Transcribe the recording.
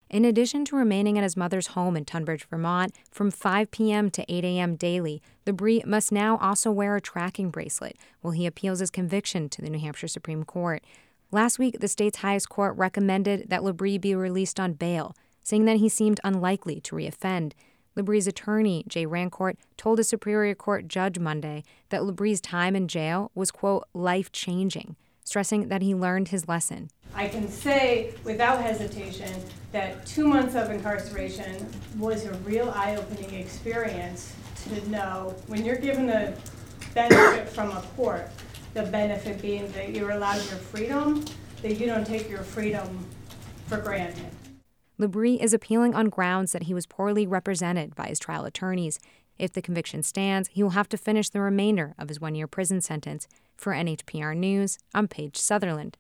In addition to remaining at his mother's home in Tunbridge, Vermont, from 5 p.m. to 8 a.m. daily, Labrie must now also wear a tracking bracelet while he appeals his conviction to the New Hampshire Supreme Court. Last week, the state's highest court recommended that Labrie be released on bail, saying that he seemed unlikely to reoffend. Labrie's attorney, Jay Rancourt, told a Superior Court judge Monday that Labrie's time in jail was, quote, life-changing, stressing that he learned his lesson. I can say without hesitation that 2 months of incarceration was a real eye-opening experience to know when you're given a benefit from a court, the benefit being that you're allowed your freedom, that you don't take your freedom for granted. Labrie is appealing on grounds that he was poorly represented by his trial attorneys. If the conviction stands, he will have to finish the remainder of his 1-year prison sentence. For NHPR News, I'm Paige Sutherland.